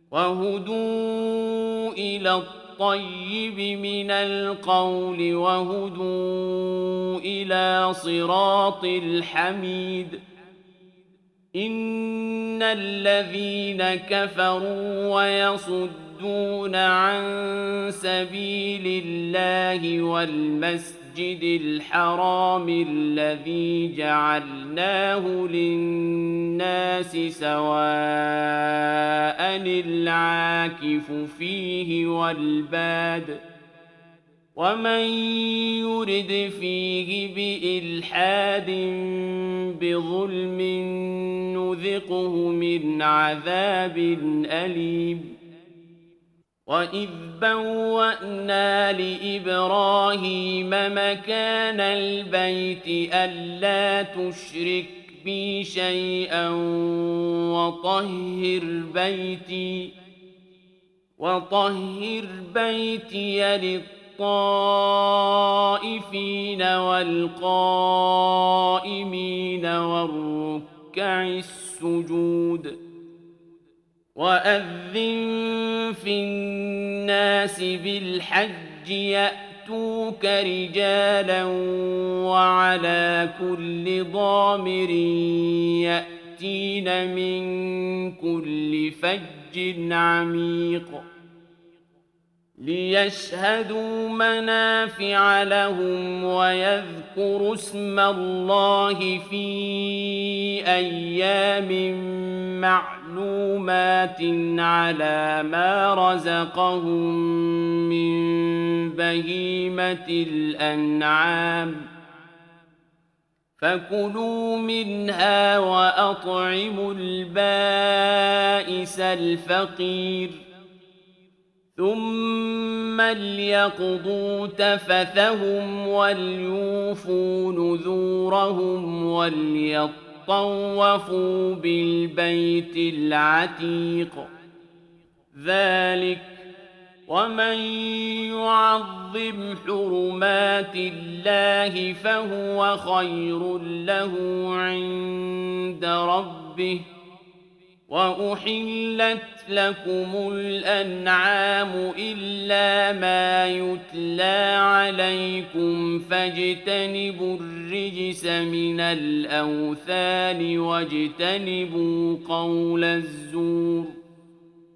وهدوا إلى الطيب من القول وهدوا إلى صراط الحميد. إن الذين كفروا ويصدون عن سبيل الله والمسجد الحرام الذي جعلناه للناس سواء العاكف فيه والباد ومن يرد فيه بإلحاد بظلم نذقه من عذاب أليم. وإذ بوأنا لإبراهيم مكان البيت ألا تشرك بي شيئا وطهر بيتي للطائفين والقائمين والركع السجود. وأذن في الناس بالحج يأتوك رجالا وعلى كل ضامر يأتين من كل فج عميق ليشهدوا منافع لهم ويذكروا اسم الله في أيام معلومات على ما رزقهم من بهيمة الأنعام فكلوا منها وأطعموا البائس الفقير ثم ليقضوا تفثهم وليوفوا نذورهم وليطوفوا بالبيت العتيق. ذلك ومن يعظم حرمات الله فهو خير له عند ربه. وأحلت لكم الأنعام إلا ما يتلى عليكم فاجتنبوا الرجس من الأوثان واجتنبوا قول الزور